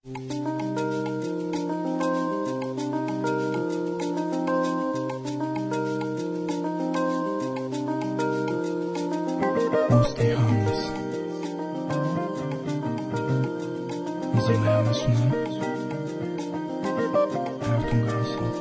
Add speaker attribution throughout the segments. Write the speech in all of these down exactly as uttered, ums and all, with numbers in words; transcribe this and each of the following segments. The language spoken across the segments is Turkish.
Speaker 1: Stay Harmless. Hazırlayan ve sunan Ertuğrul Gazi.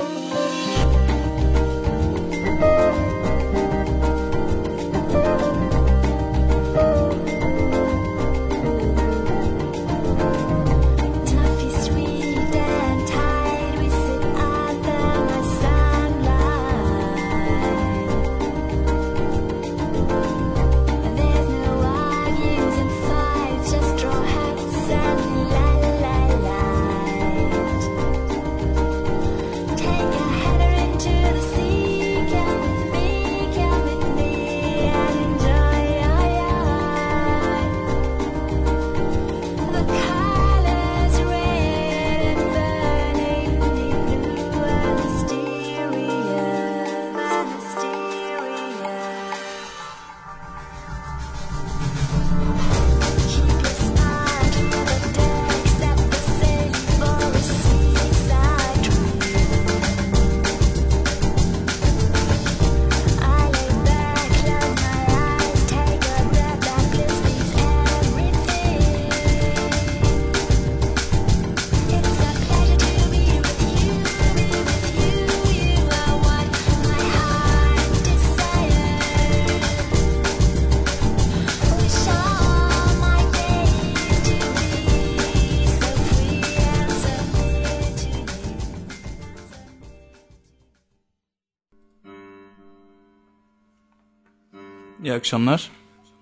Speaker 1: İyi akşamlar.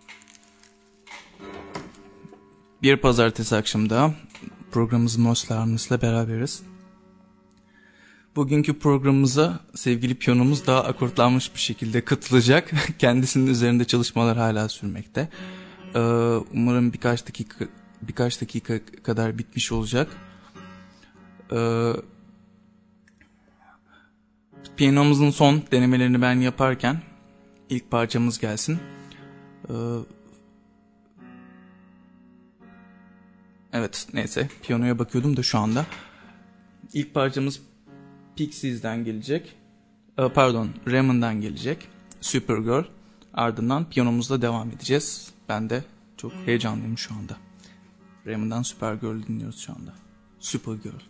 Speaker 1: Bir pazartesi akşamı daha programımız Most Harmless'la beraberiz. Bugünkü programımıza sevgili piyanomuz daha akortlanmış bir şekilde katılacak. Kendisinin üzerinde çalışmalar hala sürmekte. Ee, umarım birkaç dakika birkaç dakika kadar bitmiş olacak. Ee, piyanomuzun son denemelerini ben yaparken İlk parçamız gelsin. Ee, evet neyse piyanoya bakıyordum da şu anda. İlk parçamız Pixies'den gelecek. Ee, pardon Ramon'dan gelecek. Supergirl. Ardından piyanomuzla devam edeceğiz. Ben de çok heyecanlıyım şu anda. Ramon'dan Supergirl dinliyoruz şu anda. Supergirl.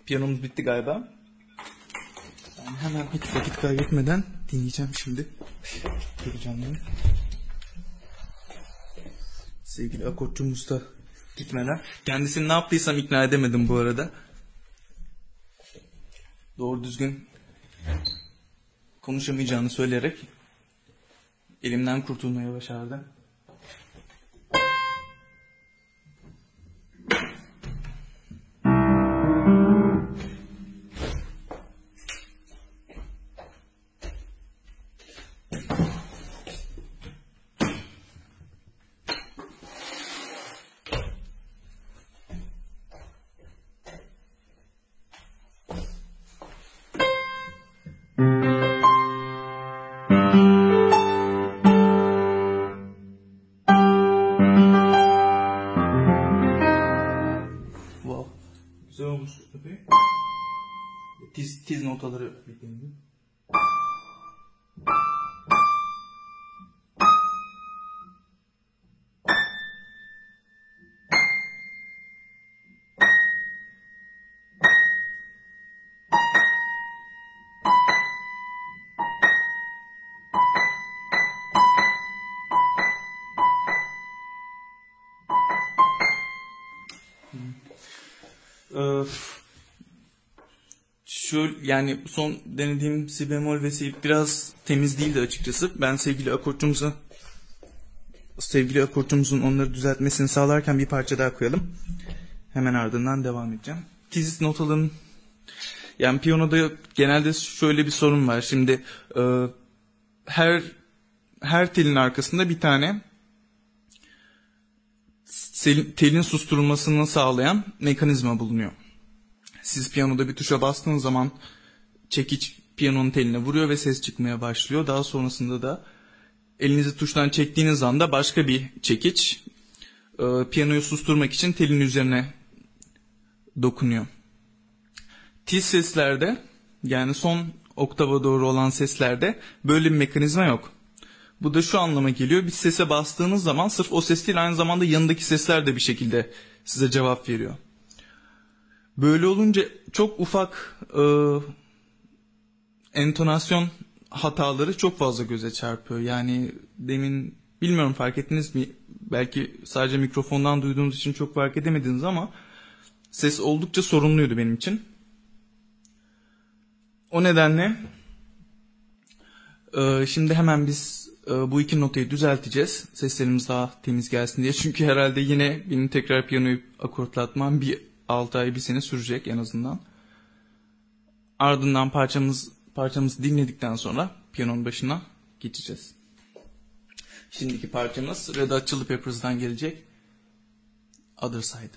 Speaker 1: Piyanomuz bitti galiba. Ben hemen hiç vakit kaybetmeden dinleyeceğim şimdi. Heyecanlıyım. Sevgili akortçumuz da gitmeden. Kendisini ne yaptıysam ikna edemedim bu arada. Doğru düzgün konuşamayacağını söyleyerek elimden kurtulmaya başardı. Güzel olmuş tabii. Tiz, tiz notaları bekleyin. Ee, şöyle yani son denediğim si bemol ve si biraz temiz değildi açıkçası. Ben sevgili akortçumuza sevgili akortçumuzun onları düzeltmesini sağlarken bir parça daha koyalım. Hemen ardından devam edeceğim. Tiz notaların yani piyanoda genelde şöyle bir sorun var. Şimdi e, her her telin arkasında bir tane telin susturulmasını sağlayan mekanizma bulunuyor. Siz piyanoda bir tuşa bastığınız zaman çekiç piyanonun teline vuruyor ve ses çıkmaya başlıyor. Daha sonrasında da elinizi tuştan çektiğiniz anda başka bir çekiç e, piyanoyu susturmak için telin üzerine dokunuyor. Tiz seslerde yani son oktava doğru olan seslerde böyle bir mekanizma yok. Bu da şu anlama geliyor. Bir sese bastığınız zaman sırf o ses değil aynı zamanda yanındaki sesler de bir şekilde size cevap veriyor. Böyle olunca çok ufak e, entonasyon hataları çok fazla göze çarpıyor. Yani demin bilmiyorum fark ettiniz mi? Belki sadece mikrofondan duyduğunuz için çok fark edemediniz ama ses oldukça sorunluydu benim için. O nedenle e, şimdi hemen biz bu iki notayı düzelteceğiz. Seslerimiz daha temiz gelsin diye. Çünkü herhalde yine benim tekrar piyanoyu akortlatmam bir altı ay bir sene sürecek en azından. Ardından parçamız parçamızı dinledikten sonra piyanonun başına geçeceğiz. Şimdiki parçamız Red Hot Chili Peppers'dan gelecek. Other Side.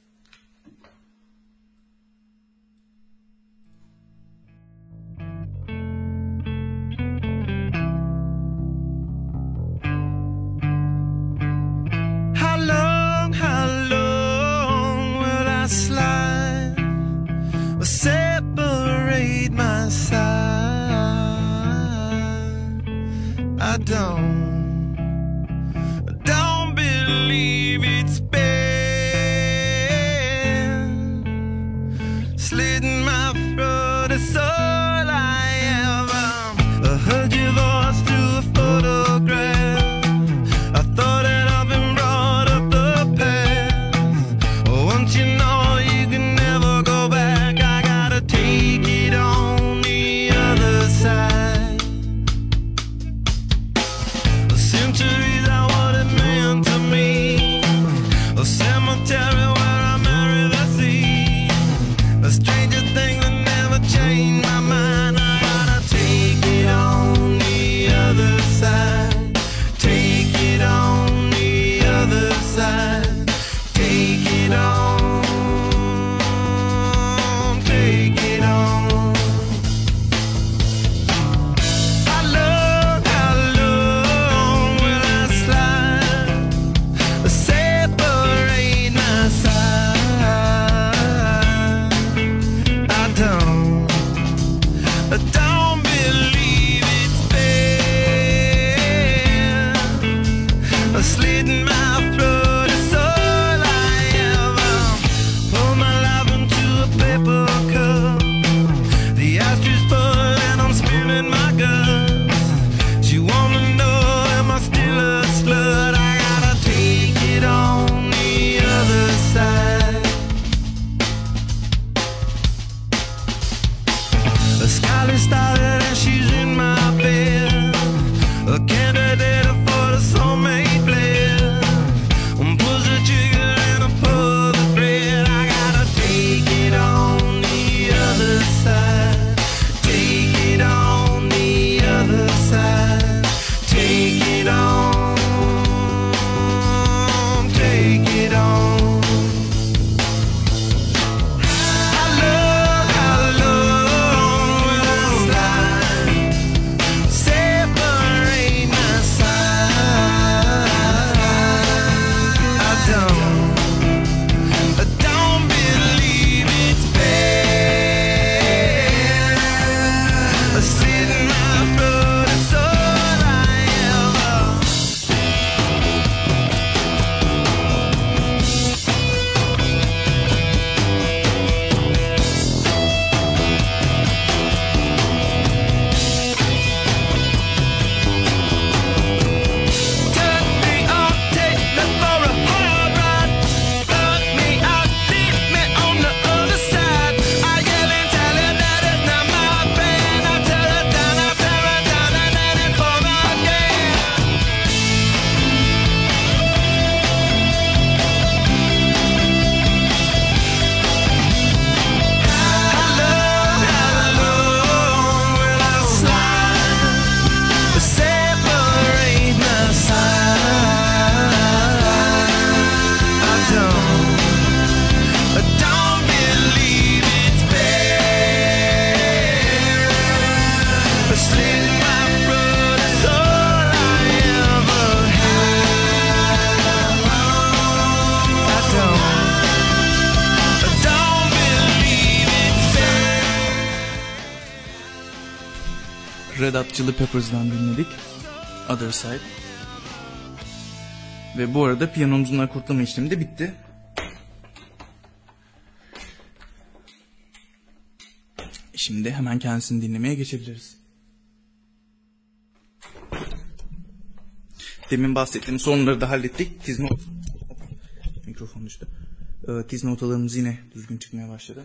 Speaker 2: Separate my side. I don't, don't believe it's been slitting my throat. It's all I ever. I heard your voice through a photograph. I thought that I've been brought up the past. Once you know you can never go back. Take it on the other side. Centuries are what it meant to me. A cemetery where I marry the sea. A stranger thing that never changed my mind. I gotta take it on the other side. Take it on the other side. Take it on. Slitting my throat is all I ever. Pour my life into a paper cup. soulmate blend. Push the trigger and I pull the thread. I gotta take it on the other side. Take it on the other side. Take it on. Take it on.
Speaker 1: Red Hot Chili Peppers'dan dinledik. Other Side. Ve bu arada piyanomuzun akortlama işlemi de bitti. Şimdi hemen kendisini dinlemeye geçebiliriz. Demin bahsettiğim sorunları da hallettik. Tiz not... Mikrofon düştü. Ee, tiz notalarımız yine düzgün çıkmaya başladı.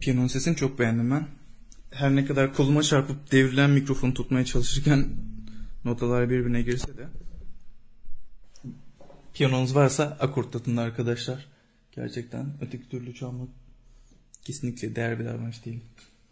Speaker 1: Piyanonun sesini çok beğendim ben. Her ne kadar koluma çarpıp devrilen mikrofonu tutmaya çalışırken notalar birbirine girse de. Piyanonuz varsa akortlatın arkadaşlar. Gerçekten öteki türlü çalmak kesinlikle değer bir davranış değil.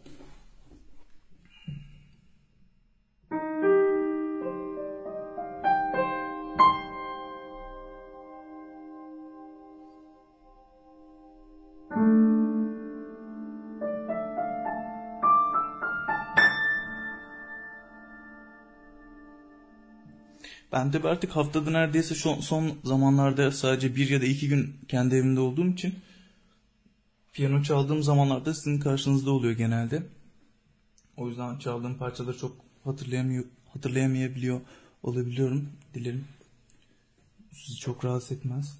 Speaker 1: Ben de artık haftada neredeyse son, son zamanlarda sadece bir ya da iki gün kendi evimde olduğum için piyano çaldığım zamanlarda sizin karşınızda oluyor genelde. O yüzden çaldığım parçaları çok hatırlayamıyor, hatırlayamayabiliyor olabiliyorum. Dilerim sizi çok rahatsız etmez.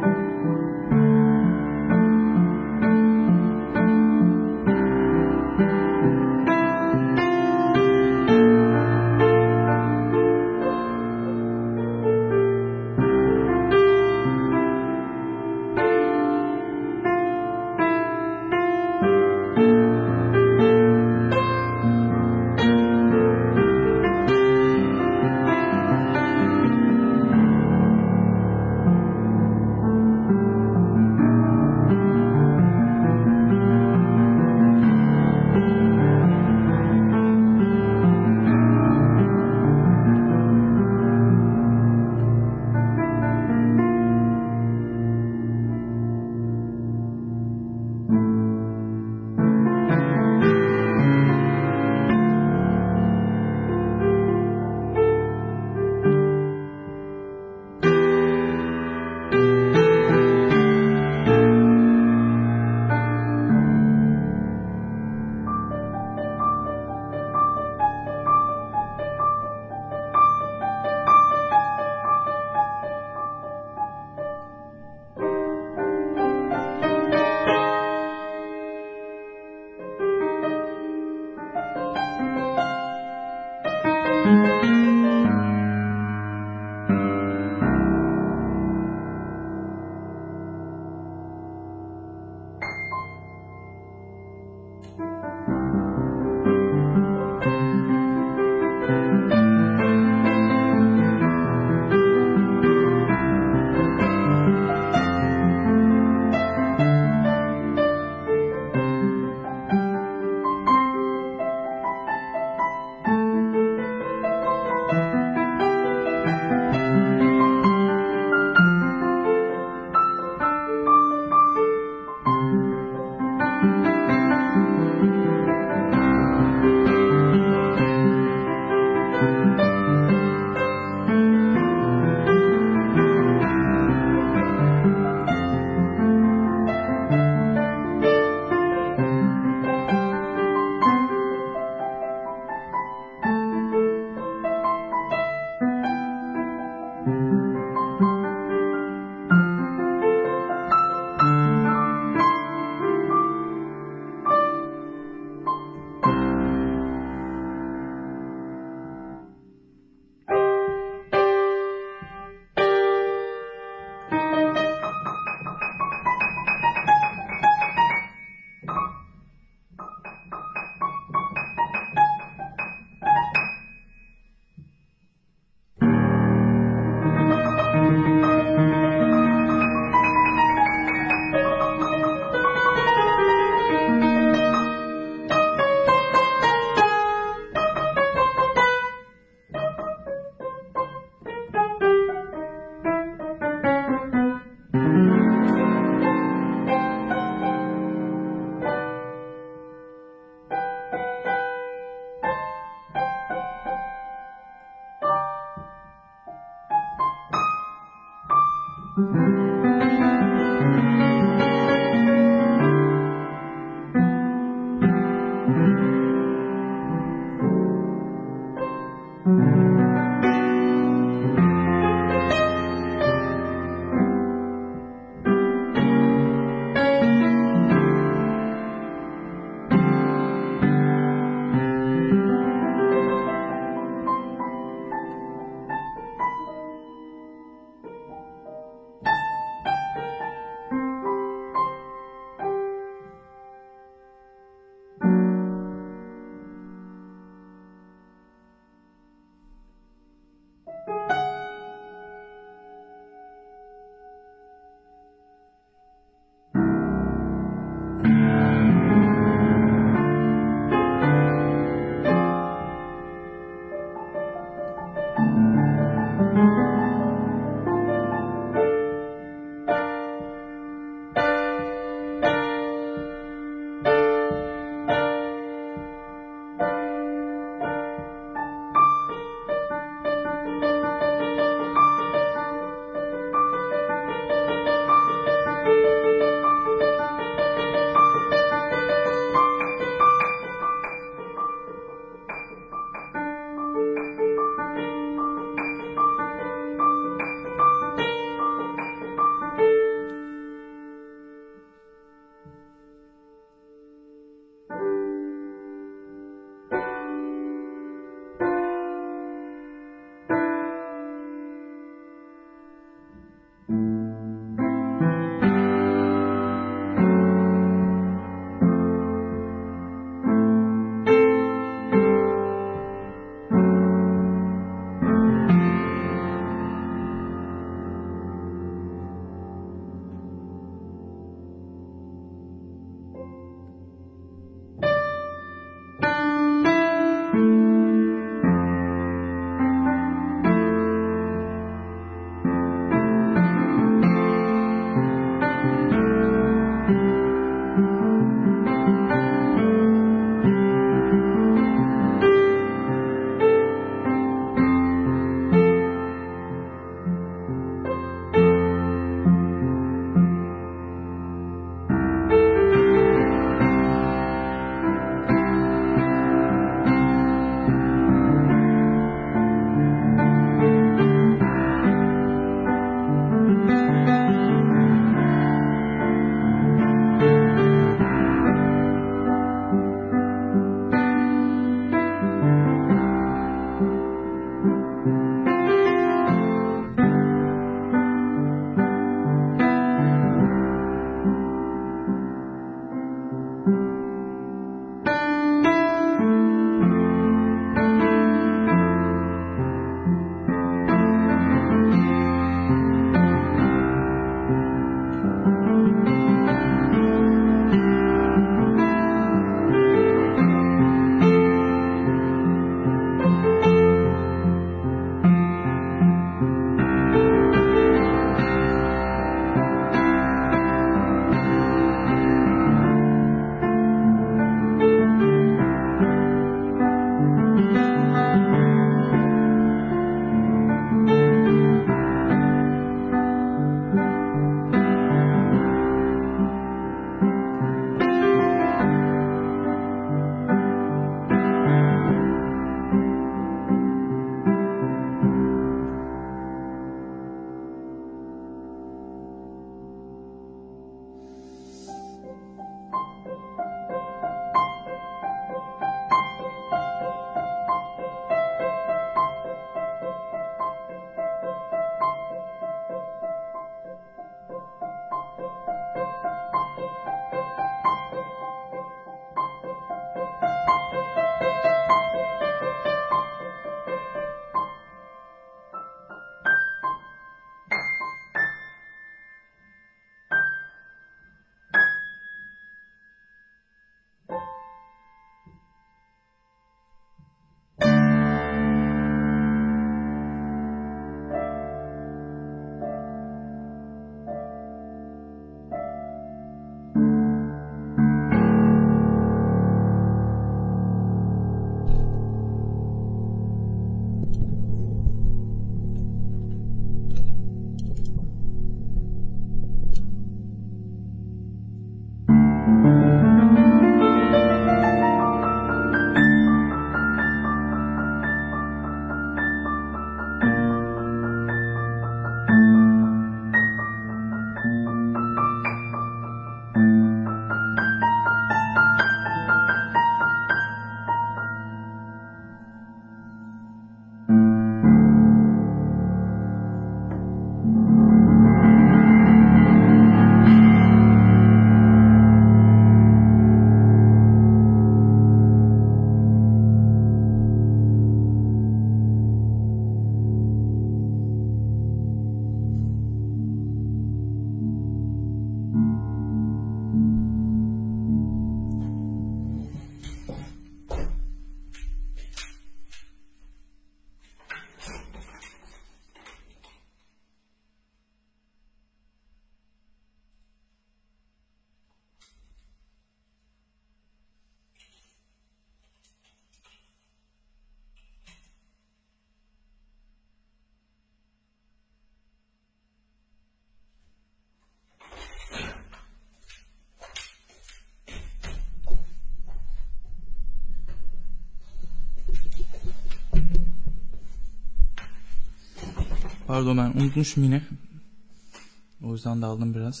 Speaker 1: Pardon, ben unutmuşum yine. O yüzden daldım biraz.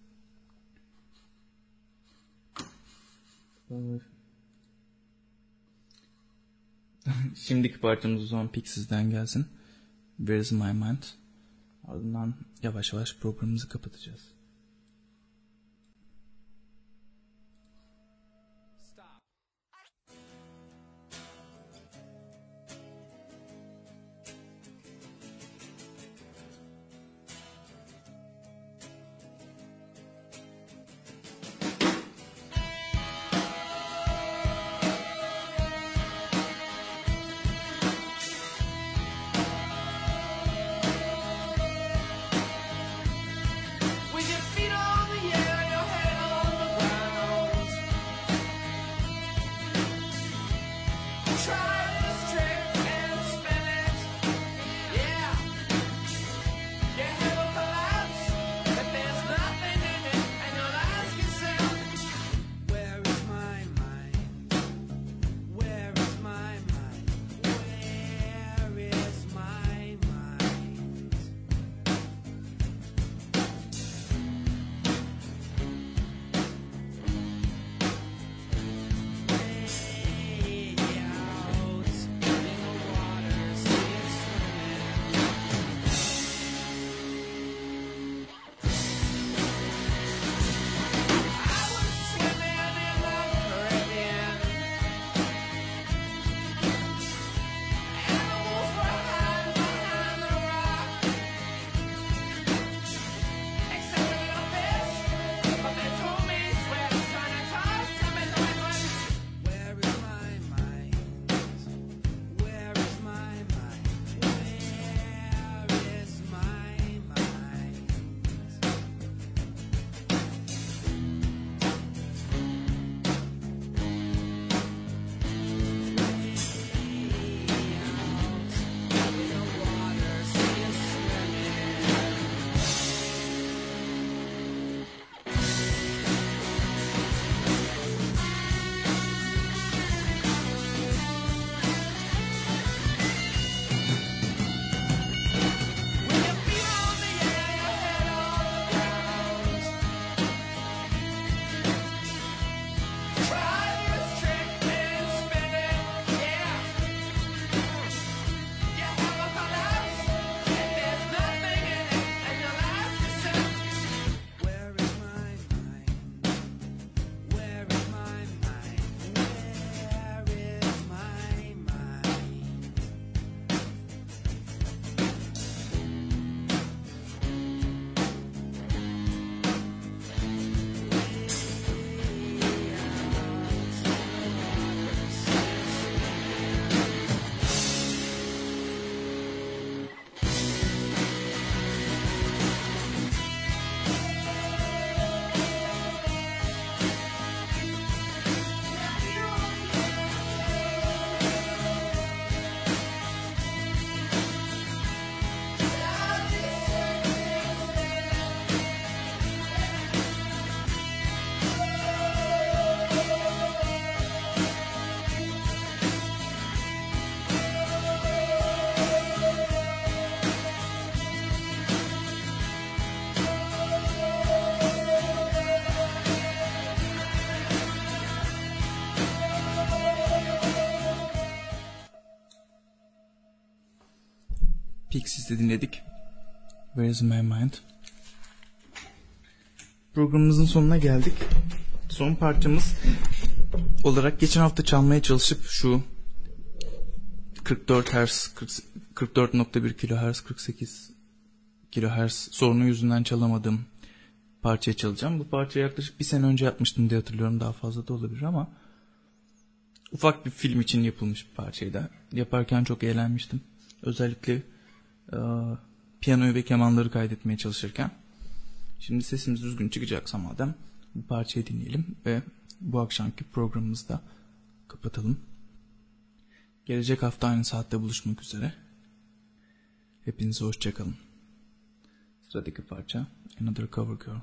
Speaker 1: Şimdiki parçamız o zaman Pixies'den gelsin. Where's My Mind? Ardından yavaş yavaş programımızı kapatacağız. Pixies'i dinledik. Where's My Mind? Programımızın sonuna geldik. Son parçamız olarak geçen hafta çalmaya çalışıp şu kırk dört hertz, kırk dört nokta bir kilohertz, kırk sekiz kilohertz sorunu yüzünden çalamadığım parçayı çalacağım. Bu parçayı yaklaşık bir sene önce yapmıştım diye hatırlıyorum. Daha fazla da olabilir ama ufak bir film için yapılmış bir parçaydı. Yaparken çok eğlenmiştim. Özellikle e, piyanoyu ve kemanları kaydetmeye çalışırken. Şimdi sesimiz düzgün çıkacaksa madem bu parçayı dinleyelim ve bu akşamki programımızı da kapatalım. Gelecek hafta aynı saatte buluşmak üzere. Hepinize hoşçakalın. Sıradaki parça Another Cover Girl.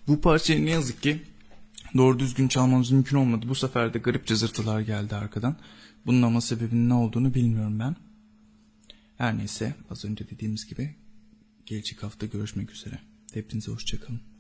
Speaker 1: Bu parçayı ne yazık ki doğru düzgün çalmamız mümkün olmadı. Bu sefer de garip cızırtılar geldi arkadan. Bunun ama sebebinin ne olduğunu bilmiyorum ben. Her neyse, az önce dediğimiz gibi gelecek hafta görüşmek üzere. Hepinize hoşça kalın.